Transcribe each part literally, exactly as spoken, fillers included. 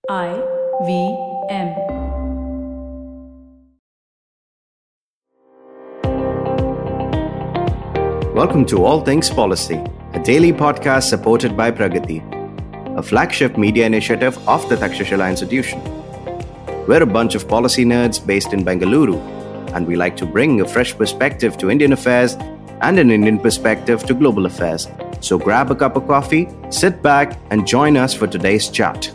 I V M. Welcome to All Things Policy, a daily podcast supported by Pragati, a flagship media initiative of the Takshashila Institution. We're a bunch of policy nerds based in Bengaluru, and we like to bring a fresh perspective to Indian affairs and an Indian perspective to global affairs. So grab a cup of coffee, sit back, and join us for today's chat.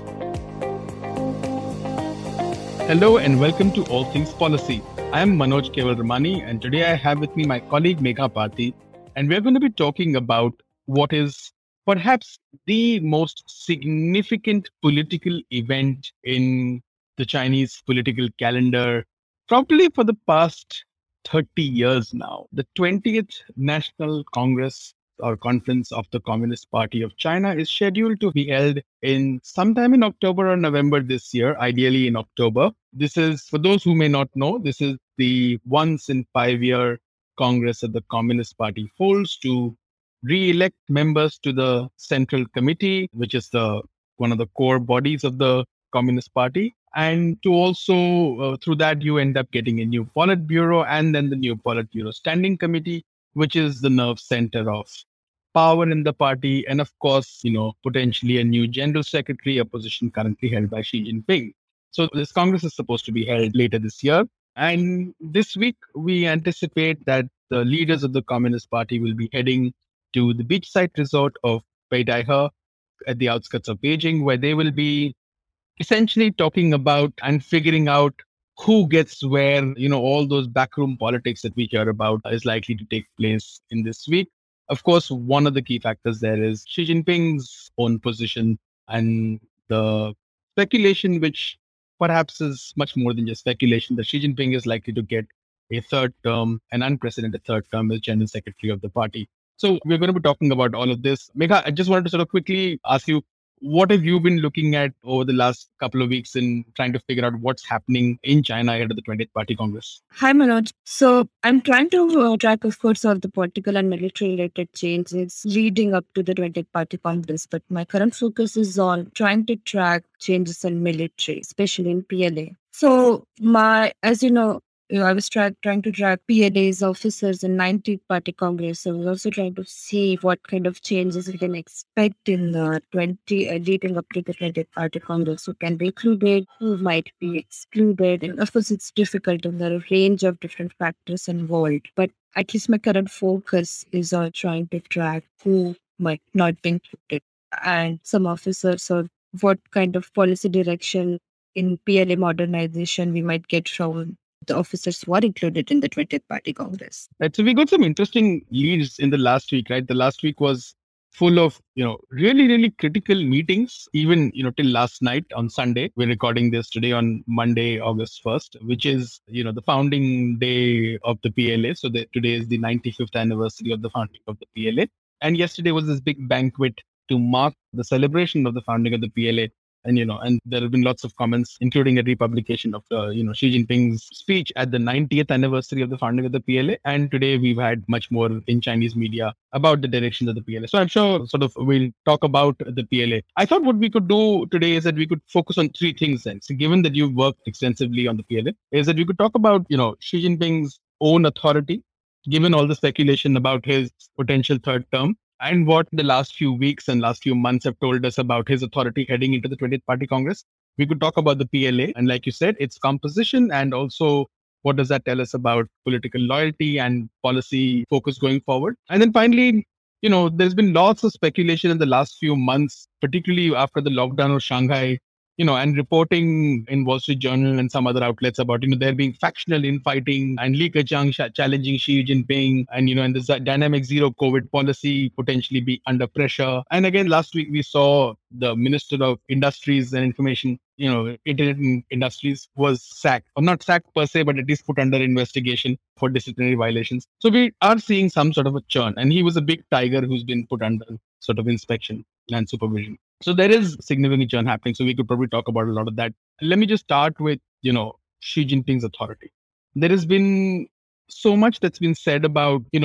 Hello and welcome to All Things Policy. I am Manoj Kevalramani, and today I have with me my colleague Megha Bharti, and we're going to be talking about what is perhaps the most significant political event in the Chinese political calendar, probably for the past thirty years now. The twentieth National Congress or Conference of the Communist Party of China is scheduled to be held in sometime in October or November this year, ideally in October. This is, for those who may not know, this is the once in five year Congress that the Communist Party holds to re-elect members to the Central Committee, which is the one of the core bodies of the Communist Party. And to also, uh, through that, you end up getting a new Politburo and then the new Politburo Standing Committee, which is the nerve center of power in the party. And of course, you know, potentially a new general secretary, a position currently held by Xi Jinping. So this Congress is supposed to be held later this year. And this week, we anticipate that the leaders of the Communist Party will be heading to the beachside resort of Beidaihe at the outskirts of Beijing, where they will be essentially talking about and figuring out who gets where. You know, all those backroom politics that we hear about is likely to take place in this week. Of course, one of the key factors there is Xi Jinping's own position and the speculation, which perhaps is much more than just speculation, that Xi Jinping is likely to get a third term, an unprecedented third term as general secretary of the party. So we're going to be talking about all of this. Megha, I just wanted to sort of quickly ask you, what have you been looking at over the last couple of weeks in trying to figure out what's happening in China ahead of the twentieth Party Congress? Hi, Manoj. So I'm trying to uh, track, of course, all the political and military-related changes leading up to the twentieth Party Congress. But my current focus is on trying to track changes in military, especially in P L A. So my, as you know, you know, I was try- trying to track P L A's officers in nineteenth Party Congress. So I was also trying to see what kind of changes we can expect in the twenty uh, leading up to the twentieth Party Congress. Who can be included, who might be excluded. And of course, it's difficult and there are a range of different factors involved. But at least my current focus is on trying to track who might not be included and some officers, or what kind of policy direction in P L A modernization we might get from the officers who are included in the twentieth Party Congress. Right. So we got some interesting leads in the last week, right? The last week was full of, you know, really, really critical meetings, even, you know, till last night on Sunday. We're recording this today on Monday, August first, which is, you know, the founding day of the P L A. So the, today is the ninety-fifth anniversary of the founding of the P L A. And yesterday was this big banquet to mark the celebration of the founding of the P L A. And, you know, and there have been lots of comments, including a republication of, uh, you know, Xi Jinping's speech at the ninetieth anniversary of the founding of the P L A. And today we've had much more in Chinese media about the directions of the P L A. So I'm sure sort of we'll talk about the P L A. I thought what we could do today is that we could focus on three things then. So given that you've worked extensively on the P L A, is that we could talk about, you know, Xi Jinping's own authority, given all the speculation about his potential third term, and what the last few weeks and last few months have told us about his authority heading into the twentieth Party Congress. We could talk about the P L A and, like you said, its composition, and also what does that tell us about political loyalty and policy focus going forward. And then finally, you know, there's been lots of speculation in the last few months, particularly after the lockdown of Shanghai, you know, and reporting in Wall Street Journal and some other outlets about, you know, there being factional infighting and Li Keqiang sh- challenging Xi Jinping, and, you know, and this dynamic zero COVID policy potentially be under pressure. And again, last week we saw the Minister of Industries and Information, you know, Internet Industries was sacked, or not sacked per se, but at least put under investigation for disciplinary violations. So we are seeing some sort of a churn, and he was a big tiger who's been put under sort of inspection and supervision. So there is significant churn happening. So we could probably talk about a lot of that. Let me just start with, you know, Xi Jinping's authority. There has been so much that's been said about, you know,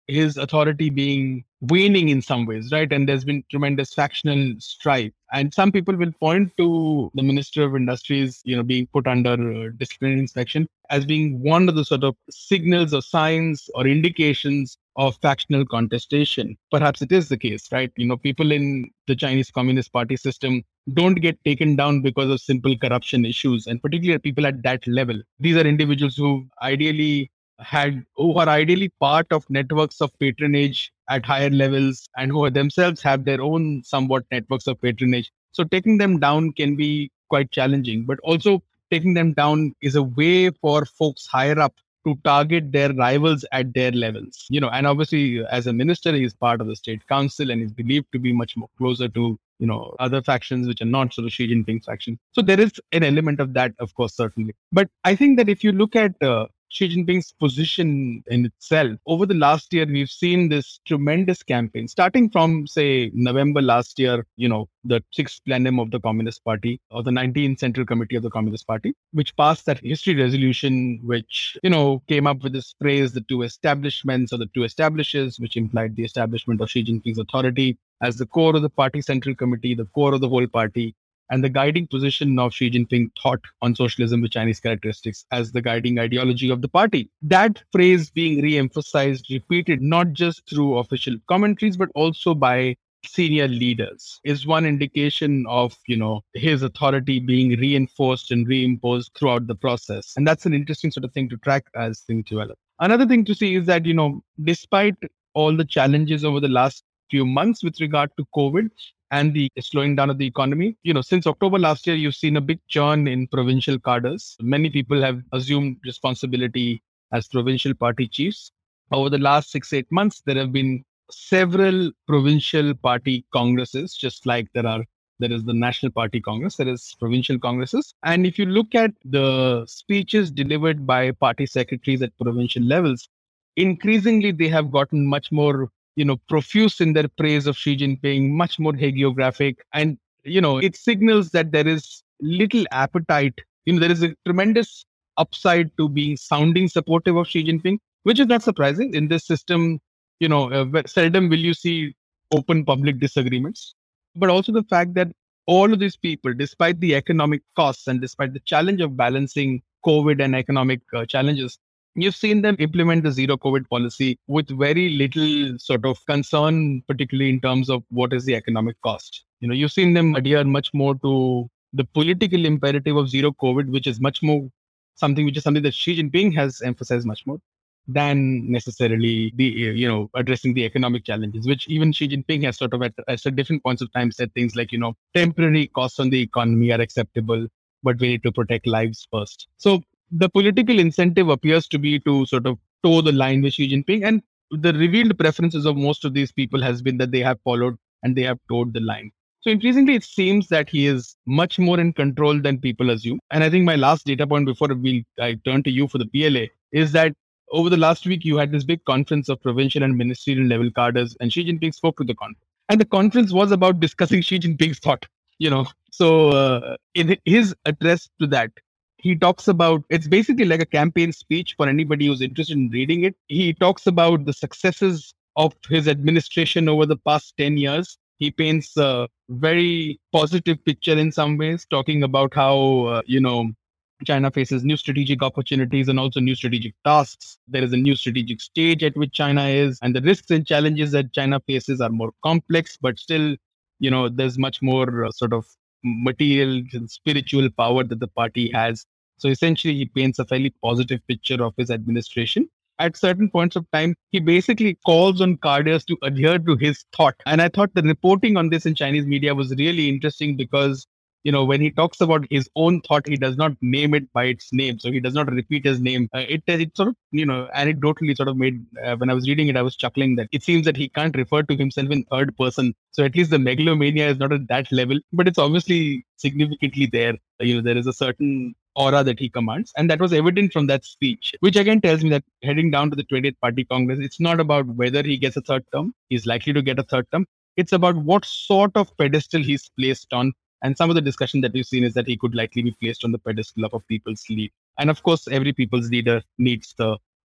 his authority being waning in some ways, right? And there's been tremendous factional strife. And some people will point to the Minister of Industries, you know, being put under uh, disciplinary inspection as being one of the sort of signals or signs or indications of factional contestation. Perhaps it is the case, right? You know, people in the Chinese Communist Party system don't get taken down because of simple corruption issues, and particularly people at that level. These are individuals who ideally had who are ideally part of networks of patronage at higher levels and who are themselves have their own somewhat networks of patronage. So taking them down can be quite challenging, but also taking them down is a way for folks higher up to target their rivals at their levels. You know, and obviously as a minister, he is part of the state council and is believed to be much more closer to, you know, other factions which are not sort of Xi Jinping's faction. So there is an element of that, of course, certainly. But I think that if you look at uh, Xi Jinping's position in itself, over the last year, we've seen this tremendous campaign, starting from, say, November last year, you know, the sixth plenum of the Communist Party or the nineteenth Central Committee of the Communist Party, which passed that history resolution, which, you know, came up with this phrase, the two establishments or the two establishes, which implied the establishment of Xi Jinping's authority as the core of the party Central Committee, the core of the whole party, and the guiding position of Xi Jinping thought on socialism with Chinese characteristics as the guiding ideology of the party. That phrase being re-emphasized, repeated, not just through official commentaries, but also by senior leaders, is one indication of, you know, his authority being reinforced and reimposed throughout the process. And that's an interesting sort of thing to track as things develop. Another thing to see is that, you know, despite all the challenges over the last few months with regard to COVID and the slowing down of the economy, you know, since October last year, you've seen a big churn in provincial cadres. Many people have assumed responsibility as provincial party chiefs. Over the last six, eight months, there have been several provincial party congresses, just like there are there is the National Party Congress, there is provincial congresses. And if you look at the speeches delivered by party secretaries at provincial levels, increasingly they have gotten much more, you know, profuse in their praise of Xi Jinping, much more hagiographic. And, you know, it signals that there is little appetite. You know, there is a tremendous upside to being sounding supportive of Xi Jinping, which is not surprising. In this system, you know, uh, seldom will you see open public disagreements. But also the fact that all of these people, despite the economic costs and despite the challenge of balancing COVID and economic uh, challenges, you've seen them implement the zero COVID policy with very little sort of concern, particularly in terms of what is the economic cost. You know, you've seen them adhere much more to the political imperative of zero COVID, which is much more something which is something that Xi Jinping has emphasized much more than necessarily the, you know, addressing the economic challenges, which even Xi Jinping has sort of at, at different points of time said things like, you know, temporary costs on the economy are acceptable, but we need to protect lives first. So the political incentive appears to be to sort of toe the line with Xi Jinping, and the revealed preferences of most of these people has been that they have followed and they have toed the line. So increasingly, it seems that he is much more in control than people assume. And I think my last data point before we I turn to you for the P L A is that over the last week, you had this big conference of provincial and ministerial level cadres, and Xi Jinping spoke to the conference. And the conference was about discussing Xi Jinping's thought, you know. So uh, in his address to that, he talks about, it's basically like a campaign speech for anybody who's interested in reading it. He talks about the successes of his administration over the past ten years. He paints a very positive picture in some ways, talking about how, uh, you know, China faces new strategic opportunities and also new strategic tasks. There is a new strategic stage at which China is, and the risks and challenges that China faces are more complex, but still, you know, there's much more uh, sort of material and spiritual power that the party has. So essentially, he paints a fairly positive picture of his administration. At certain points of time, he basically calls on cadres to adhere to his thought. And I thought the reporting on this in Chinese media was really interesting because, you know, when he talks about his own thought, he does not name it by its name. So he does not repeat his name. Uh, it, it sort of, you know, anecdotally sort of made, uh, when I was reading it, I was chuckling that it seems that he can't refer to himself in third person. So at least the megalomania is not at that level, but it's obviously significantly there. You know, there is a certain aura that he commands. And that was evident from that speech, which again tells me that heading down to the twentieth Party Congress, it's not about whether he gets a third term. He's likely to get a third term. It's about what sort of pedestal he's placed on. And some of the discussion that we've seen is that he could likely be placed on the pedestal of a people's leader. And of course, every people's leader needs the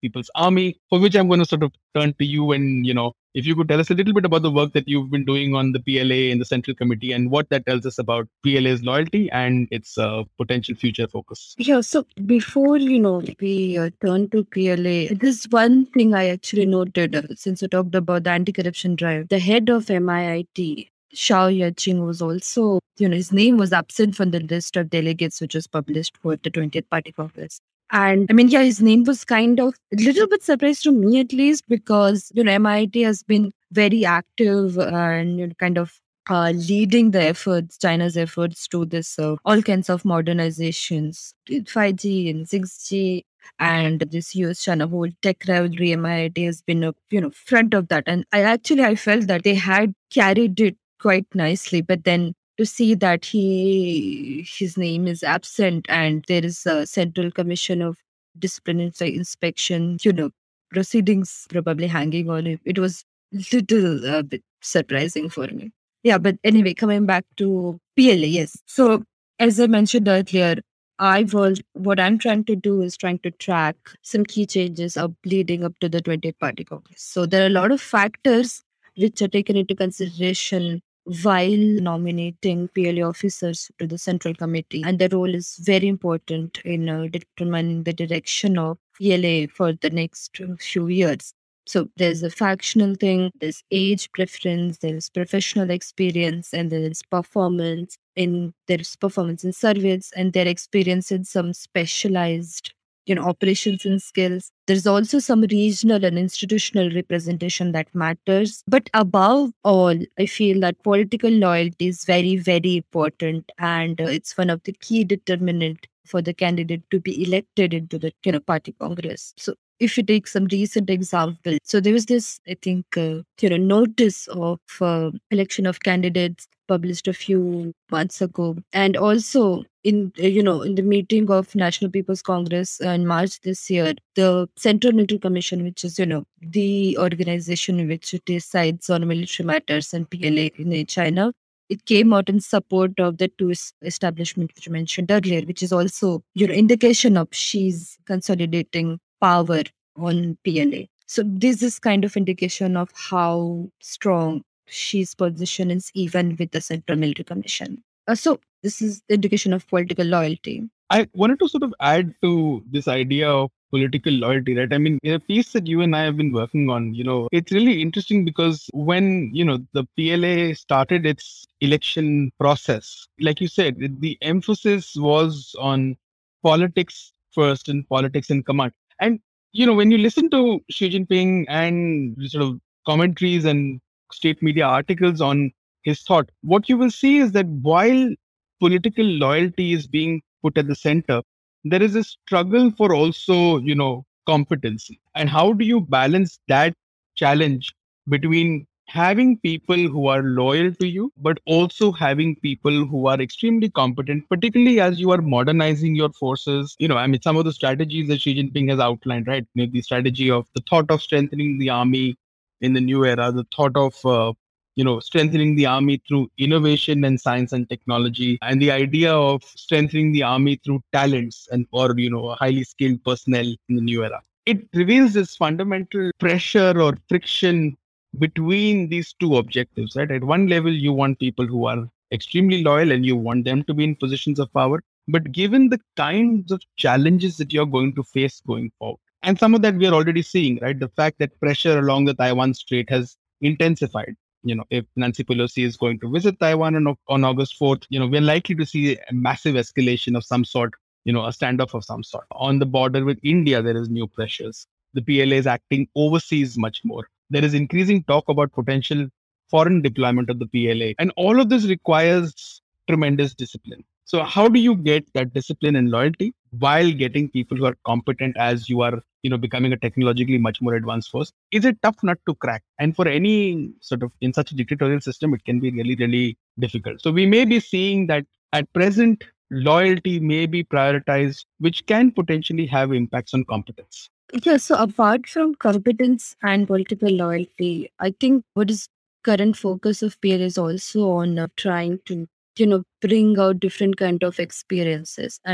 People's Army, for which I'm going to sort of turn to you. And, you know, if you could tell us a little bit about the work that you've been doing on the P L A in the Central Committee and what that tells us about P L A's loyalty and its uh, potential future focus. Yeah, so before, you know, we uh, turn to P L A, this one thing I actually noted uh, since you talked about the anti-corruption drive. The head of M I I T, Shao Yaching, was also, you know, his name was absent from the list of delegates which was published for the twentieth Party Congress. And I mean, yeah, his name was kind of a little bit surprise to me, at least, because, you know, M I I T has been very active and, you know, kind of uh, leading the efforts, China's efforts to this uh, all kinds of modernizations, five G and six G, and this U S China whole tech rivalry. M I I T has been a you know front of that, and I actually I felt that they had carried it quite nicely, but then to see that he his name is absent and there is a Central Commission of Discipline Inspection, you know, proceedings probably hanging on it. It was little uh, bit surprising for me. Yeah, but anyway, coming back to P L A, yes. So as I mentioned earlier, I was what I'm trying to do is trying to track some key changes up leading up to the twentieth Party Congress. So there are a lot of factors which are taken into consideration while nominating P L A officers to the Central Committee, and their role is very important in uh, determining the direction of P L A for the next uh, few years. So there's a factional thing, there's age preference, there's professional experience, and there's performance in there's performance in service, and their experience in some specialized, you know, operations and skills. There's also some regional and institutional representation that matters. But above all, I feel that political loyalty is very, very important, and uh, it's one of the key determinant for the candidate to be elected into the you know party congress. So if you take some recent example, so there was this, I think, uh, you know, notice of uh, election of candidates published a few months ago, and also in uh, you know in the meeting of National People's Congress in March this year, the Central Military Commission, which is you know the organization which decides on military matters and P L A in China, it came out in support of the two establishment which you mentioned earlier, which is also you know indication of Xi's consolidating power on P L A. So this is kind of indication of how strong Xi's position is even with the Central Military Commission. Uh, so this is the indication of political loyalty. I wanted to sort of add to this idea of political loyalty, right? I mean, in a piece that you and I have been working on, you know, it's really interesting because when, you know, the P L A started its election process, like you said, the emphasis was on politics first and politics in command. And, you know, when you listen to Xi Jinping and sort of commentaries and state media articles on his thought, what you will see is that while political loyalty is being put at the center, there is a struggle for also, you know, competency. And how do you balance that challenge between having people who are loyal to you, but also having people who are extremely competent, particularly as you are modernizing your forces? You know, I mean, some of the strategies that Xi Jinping has outlined, right? You know, the strategy of the thought of strengthening the army in the new era, the thought of uh, you know, strengthening the army through innovation and science and technology, and the idea of strengthening the army through talents and or, you know, highly skilled personnel in the new era. It reveals this fundamental pressure or friction between these two objectives, right? At one level, you want people who are extremely loyal and you want them to be in positions of power. But given the kinds of challenges that you're going to face going forward, and some of that we are already seeing, right? The fact that pressure along the Taiwan Strait has intensified. You know, if Nancy Pelosi is going to visit Taiwan on, on August fourth, you know, we're likely to see a massive escalation of some sort, you know, a standoff of some sort. On the border with India, there is new pressures. The P L A is acting overseas much more. There is increasing talk about potential foreign deployment of the P L A. And all of this requires tremendous discipline. So how do you get that discipline and loyalty while getting people who are competent as you are, you know, becoming a technologically much more advanced force? Is a tough nut to crack. And for any sort of in such a dictatorial system, it can be really, really difficult. So we may be seeing that at present, loyalty may be prioritized, which can potentially have impacts on competence. Yeah, so apart from competence and political loyalty, I think what is current focus of P L is also on uh, trying to, you know, bring out different kind of experiences. And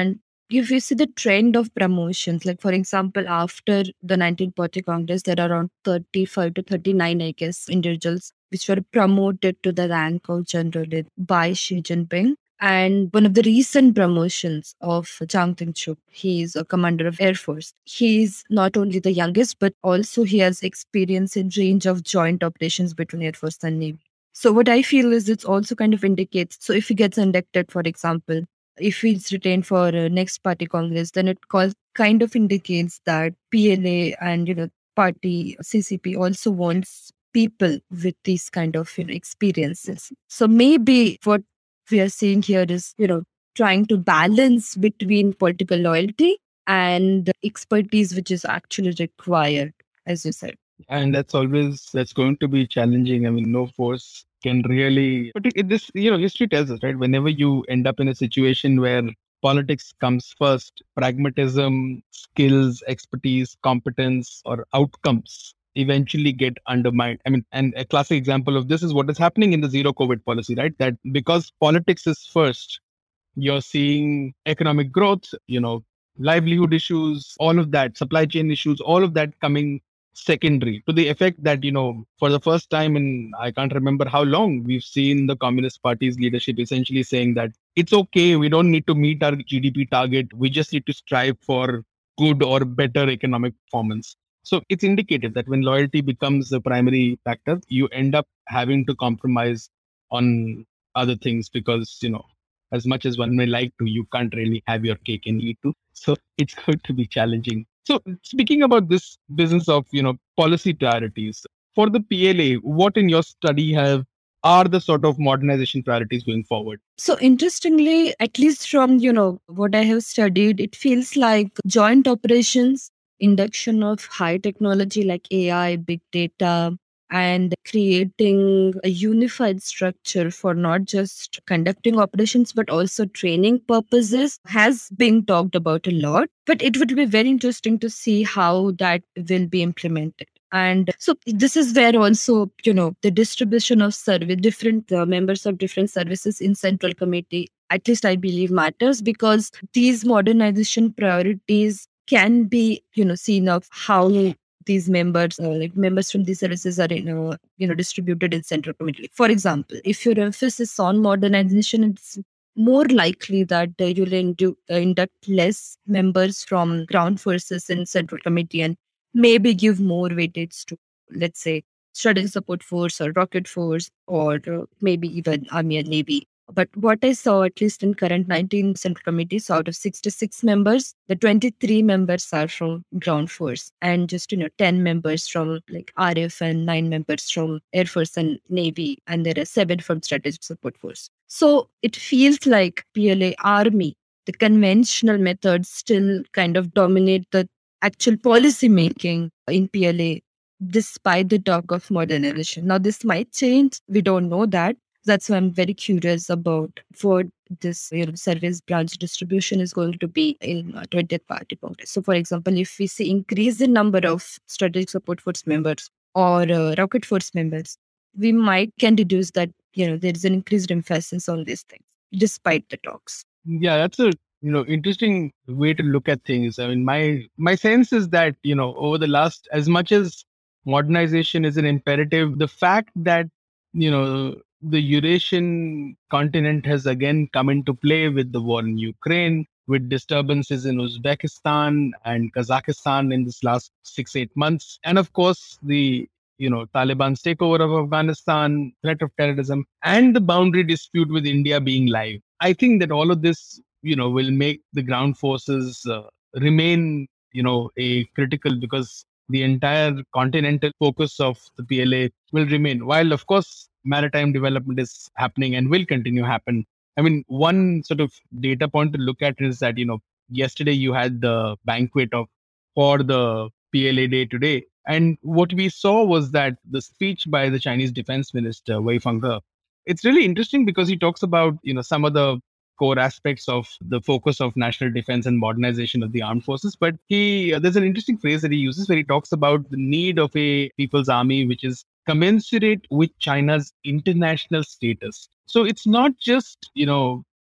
if you see the trend of promotions, like for example, after the nineteenth Party Congress, there are around thirty-five to thirty-nine, I guess, individuals which were promoted to the rank of general by Xi Jinping. And one of the recent promotions of Chang Ting-chuk, he is a commander of Air Force. He is not only the youngest, but also he has experience in range of joint operations between Air Force and Navy. So what I feel is it also kind of indicates, so if he gets inducted, for example, if he's retained for uh, next party congress, then it cause, kind of indicates that P L A and, you know, party C C P also wants people with these kind of, you know, experiences. So maybe what we are seeing here is, you know, trying to balance between political loyalty and expertise, which is actually required, as you said. And that's always, that's going to be challenging. I mean, no force can really, but it, this, you know, history tells us, right? Whenever you end up in a situation where politics comes first, pragmatism, skills, expertise, competence, or outcomes eventually get undermined. I mean, and a classic example of this is what is happening in the zero COVID policy, right? That because politics is first, you're seeing economic growth, you know, livelihood issues, all of that, supply chain issues, all of that coming secondary, to the effect that, you know, for the first time in, I can't remember how long, we've seen the Communist Party's leadership essentially saying that it's okay, we don't need to meet our G D P target, we just need to strive for good or better economic performance. So it's indicative that when loyalty becomes the primary factor, you end up having to compromise on other things because, you know, as much as one may like to, you can't really have your cake and eat too. So it's going to be challenging. So speaking about this business of, you know, policy priorities for the P L A, what in your study have are the sort of modernization priorities going forward? So interestingly, at least from, you know, what I have studied, it feels like joint operations, induction of high technology like A I, big data, and creating a unified structure for not just conducting operations but also training purposes has been talked about a lot. But it would be very interesting to see how that will be implemented. And so this is where also, you know, the distribution of service, different uh, members of different services in central committee, at least I believe matters, because these modernization priorities can be, you know, seen of how these members, uh, like members from these services are, in, uh, you know, distributed in central committee. For example, if your emphasis on modernization, it's more likely that uh, you'll indu- uh, induct less members from ground forces in central committee and maybe give more weightage to, let's say, strategic support force or rocket force, or uh, maybe even army and navy. But what I saw, at least in current nineteen central committees, out of sixty-six members, the twenty-three members are from ground force, and just, you know, ten members from like R F and nine members from Air Force and Navy, and there are seven from strategic support force. So it feels like P L A army, the conventional methods still kind of dominate the actual policy making in P L A, despite the talk of modernization. Now, this might change. We don't know that. That's why I'm very curious about what this, you know, service branch distribution is going to be in uh, twentieth Party Congress. So, for example, if we see increase in number of strategic support force members or uh, rocket force members, we might can deduce that, you know, there is an increased emphasis on these things, despite the talks. Yeah, that's a, you know, interesting way to look at things. I mean, my my sense is that, you know, over the last, as much as modernization is an imperative, the fact that, you know, the Eurasian continent has again come into play with the war in Ukraine, with disturbances in Uzbekistan and Kazakhstan in this last six, eight months. And of course, the, you know, Taliban's takeover of Afghanistan, threat of terrorism, and the boundary dispute with India being live. I think that all of this, you know, will make the ground forces uh, remain, you know, a critical, because the entire continental focus of the P L A will remain. While, of course, maritime development is happening and will continue to happen. I mean, one sort of data point to look at is that, you know, yesterday you had the banquet of for the P L A day today. And what we saw was that the speech by the Chinese Defense Minister, Wei Fenghe, it's really interesting because he talks about, you know, some of the core aspects of the focus of national defense and modernization of the armed forces. But he, uh, there's an interesting phrase that he uses where he talks about the need of a people's army, which is commensurate with China's international status. So it's not just, you know,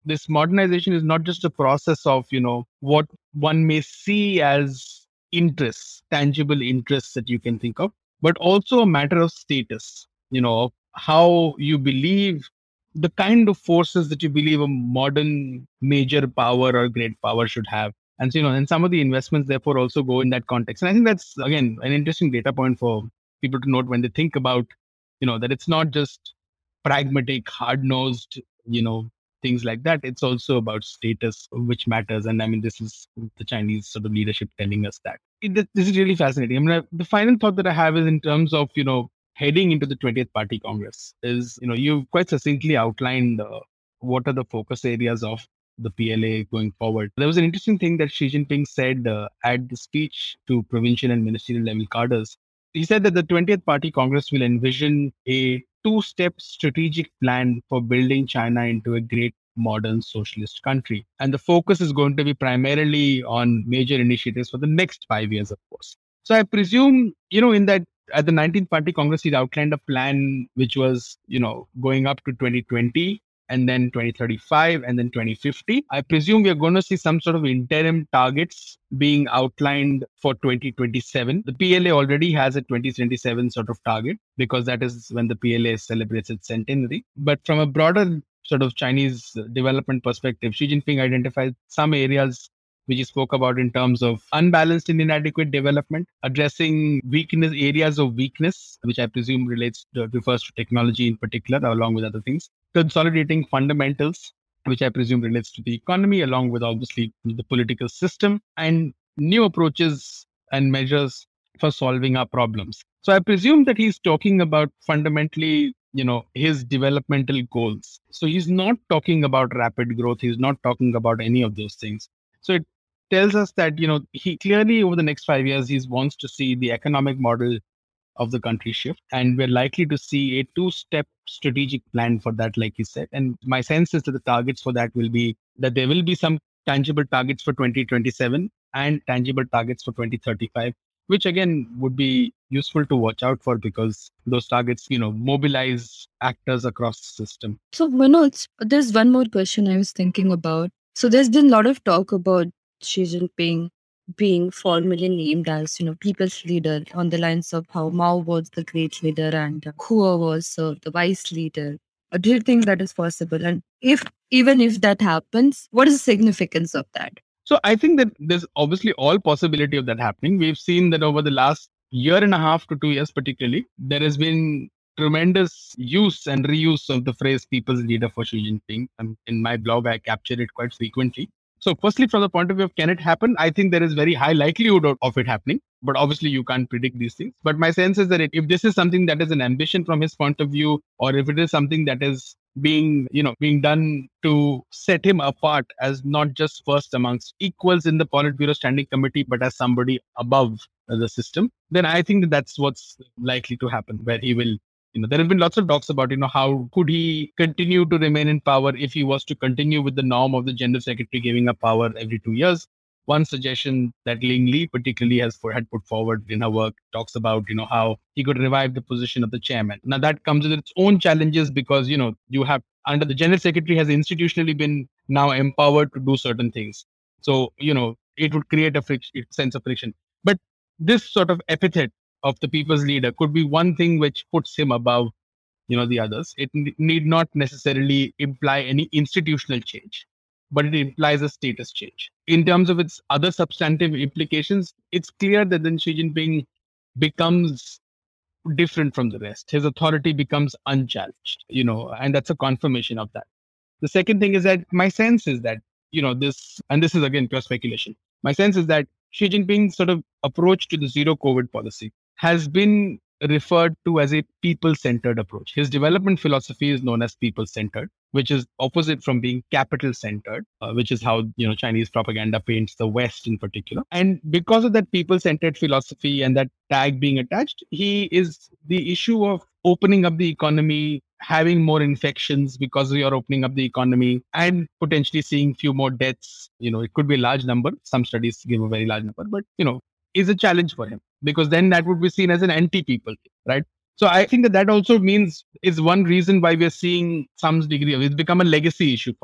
this modernization is not just a process of, you know, what one may see as interests, tangible interests that you can think of, but also a matter of status, you know, of how you believe the kind of forces that you believe a modern major power or great power should have. And so, you know, and some of the investments therefore also go in that context. And I think that's, again, an interesting data point for people to note when they think about, you know, that it's not just pragmatic, hard-nosed, you know, things like that. It's also about status, which matters. And I mean, this is the Chinese sort of leadership telling us that. It, this is really fascinating. I mean, I, the final thought that I have is in terms of, you know, heading into the twentieth Party Congress is, you know, you've quite succinctly outlined uh, what are the focus areas of the P L A going forward. There was an interesting thing that Xi Jinping said uh, at the speech to provincial and ministerial level cadres. He said that the twentieth Party Congress will envision a two-step strategic plan for building China into a great modern socialist country. And the focus is going to be primarily on major initiatives for the next five years, of course. So I presume, you know, in that at the nineteenth Party Congress, he outlined a plan which was, you know, going up to twenty twenty and then twenty thirty-five and then twenty fifty. I presume we are going to see some sort of interim targets being outlined for twenty twenty-seven. The P L A already has a twenty twenty-seven sort of target because that is when the P L A celebrates its centenary. But from a broader sort of Chinese development perspective, Xi Jinping identified some areas which he spoke about in terms of unbalanced and inadequate development, addressing weakness, areas of weakness, which I presume relates to, refers to technology in particular, along with other things, consolidating fundamentals, which I presume relates to the economy, along with obviously the political system, and new approaches and measures for solving our problems. So I presume that he's talking about fundamentally, you know, his developmental goals. So he's not talking about rapid growth. He's not talking about any of those things. So it tells us that, you know, he clearly over the next five years, he wants to see the economic model of the country shift. And we're likely to see a two-step strategic plan for that, like he said. And my sense is that the targets for that will be that there will be some tangible targets for twenty twenty-seven and tangible targets for twenty thirty-five, which again would be useful to watch out for because those targets, you know, mobilize actors across the system. So, Manoj, there's one more question I was thinking about. So there's been a lot of talk about Xi Jinping being formally named as, you know, people's leader on the lines of how Mao was the great leader and Hua was uh, the wise leader. Uh, Do you think that is possible? And if even if that happens, what is the significance of that? So I think that there's obviously all possibility of that happening. We've seen that over the last year and a half to two years, particularly, there has been tremendous use and reuse of the phrase people's leader for Xi Jinping. And in my blog, I capture it quite frequently. So firstly, from the point of view of can it happen? I think there is very high likelihood of, of it happening. But obviously, you can't predict these things. But my sense is that if this is something that is an ambition from his point of view, or if it is something that is being, you know, being done to set him apart as not just first amongst equals in the Politburo Standing Committee, but as somebody above the system, then I think that that's what's likely to happen, where he will, you know, there have been lots of talks about, you know, how could he continue to remain in power if he was to continue with the norm of the General Secretary giving up power every two years. One suggestion that Ling Li particularly has for, had put forward in her work talks about, you know, how he could revive the position of the chairman. Now that comes with its own challenges because, you know, you have under the General Secretary has institutionally been now empowered to do certain things. So, you know, it would create a friction, sense of friction. But this sort of epithet of the people's leader could be one thing which puts him above, you know, the others. It need not necessarily imply any institutional change, but it implies a status change. In terms of its other substantive implications, it's clear that then Xi Jinping becomes different from the rest. His authority becomes unchallenged, you know, and that's a confirmation of that. The second thing is that my sense is that, you know, this, and this is again pure speculation, my sense is that Xi Jinping's sort of approach to the zero COVID policy has been referred to as a people-centered approach. His development philosophy is known as people-centered, which is opposite from being capital-centered, uh, which is how, you know, Chinese propaganda paints the West in particular. And because of that people-centered philosophy and that tag being attached, he is the issue of opening up the economy, having more infections because we are opening up the economy, and potentially seeing few more deaths. You know, it could be a large number. Some studies give a very large number, but, you know, is a challenge for him because then that would be seen as an anti-people, right? So I think that that also means is one reason why we're seeing some degree of it's become a legacy issue for him.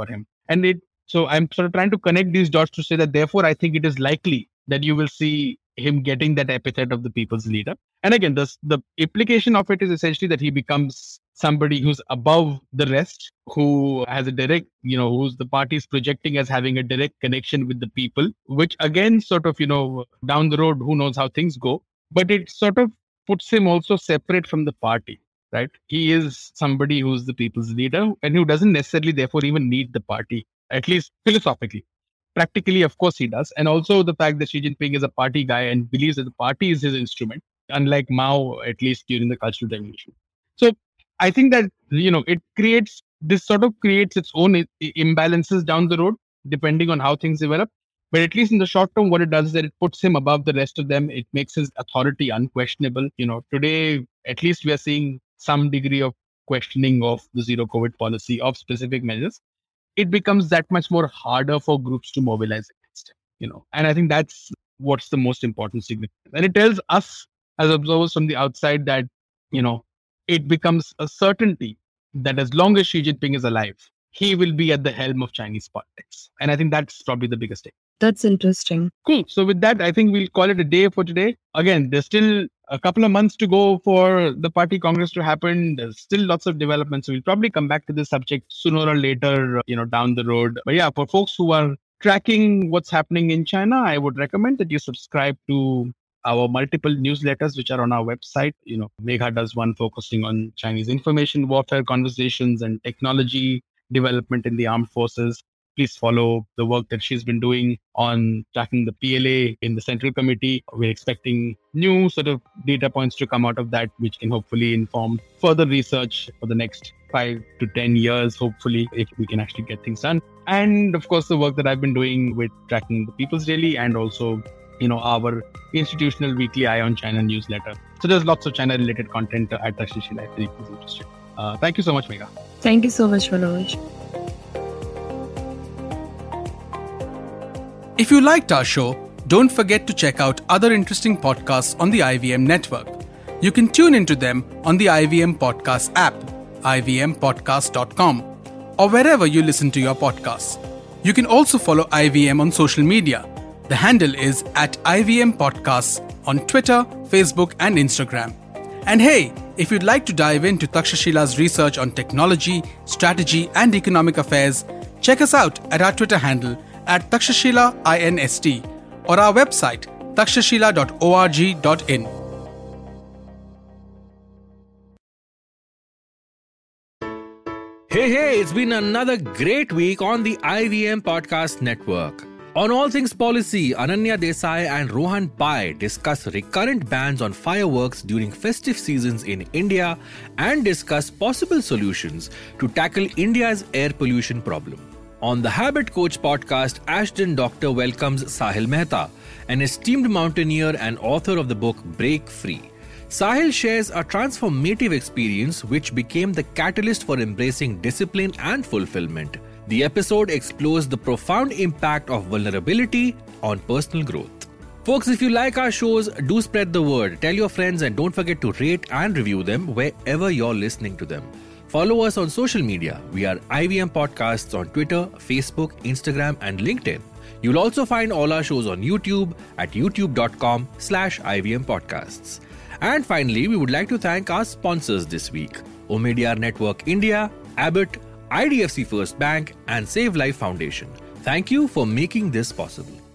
And it, so I'm sort of trying to connect these dots to say that therefore I think it is likely that you will see him getting that epithet of the people's leader. And again, this, the implication of it is essentially that he becomes somebody who's above the rest, who has a direct, you know, who's the party is projecting as having a direct connection with the people, which again, sort of, you know, down the road, who knows how things go, but it sort of puts him also separate from the party, right? He is somebody who's the people's leader and who doesn't necessarily, therefore, even need the party, at least philosophically. Practically, of course, he does. And also the fact that Xi Jinping is a party guy and believes that the party is his instrument, unlike Mao, at least during the Cultural Revolution. So I think that, you know, it creates, this sort of creates its own I- imbalances down the road, depending on how things develop. But at least in the short term, what it does is that it puts him above the rest of them. It makes his authority unquestionable. You know, today, at least we are seeing some degree of questioning of the zero COVID policy, of specific measures. It becomes that much more harder for groups to mobilize against it, you know. And I think that's what's the most important significance. And it tells us as observers from the outside that, you know, it becomes a certainty that as long as Xi Jinping is alive, he will be at the helm of Chinese politics. And I think that's probably the biggest thing. That's interesting. Cool. So with that, I think we'll call it a day for today. Again, there's still a couple of months to go for the party congress to happen. There's still lots of developments. So we'll probably come back to this subject sooner or later, you know, down the road. But yeah, for folks who are tracking what's happening in China, I would recommend that you subscribe to our multiple newsletters, which are on our website. You know, Megha does one focusing on Chinese information warfare conversations and technology development in the armed forces. Please follow the work that she's been doing on tracking the P L A in the Central Committee. We're expecting new sort of data points to come out of that, which can hopefully inform further research for the next five to ten years, hopefully, if we can actually get things done. And of course, the work that I've been doing with tracking the People's Daily and also, you know, our institutional weekly Eye on China newsletter. So there's lots of China-related content at Takshashila if anyone's interested. Uh, thank you so much, Megha. Thank you so much, Manoj. If you liked our show, don't forget to check out other interesting podcasts on the I V M network. You can tune into them on the I V M Podcast app, I V M podcast dot com, or wherever you listen to your podcasts. You can also follow I V M on social media. The handle is at I V M Podcasts on Twitter, Facebook, and Instagram. And hey, if you'd like to dive into Takshashila's research on technology, strategy, and economic affairs, check us out at our Twitter handle at Takshashila Inst or our website takshashila dot org dot in. Hey, hey, it's been another great week on the I V M Podcast Network. On All Things Policy, Ananya Desai and Rohan Pai discuss recurrent bans on fireworks during festive seasons in India and discuss possible solutions to tackle India's air pollution problem. On the Habit Coach podcast, Ashton Doctor welcomes Sahil Mehta, an esteemed mountaineer and author of the book Break Free. Sahil shares a transformative experience which became the catalyst for embracing discipline and fulfillment. The episode explores the profound impact of vulnerability on personal growth. Folks, if you like our shows, do spread the word. Tell your friends and don't forget to rate and review them wherever you're listening to them. Follow us on social media. We are I V M Podcasts on Twitter, Facebook, Instagram, and LinkedIn. You'll also find all our shows on YouTube at youtube.com slash IVM Podcasts. And finally, we would like to thank our sponsors this week: Omidyar Network India, Abbott, I D F C First Bank, and Save Life Foundation. Thank you for making this possible.